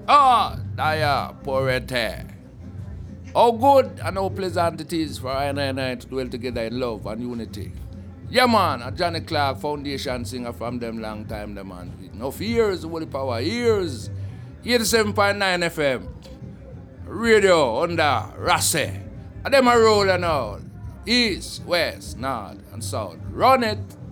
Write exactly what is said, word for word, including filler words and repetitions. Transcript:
Oh, Daya, poor red hair. How good and how pleasant it is for I and I to dwell together in love and unity. Yeah, man, a Johnny Clark Foundation singer from them long time, the man. Enough years, Holy Power, years. eighty-seven point nine F M. Radio under Rase. And them a rolling out. East, west, north, and south. Run it.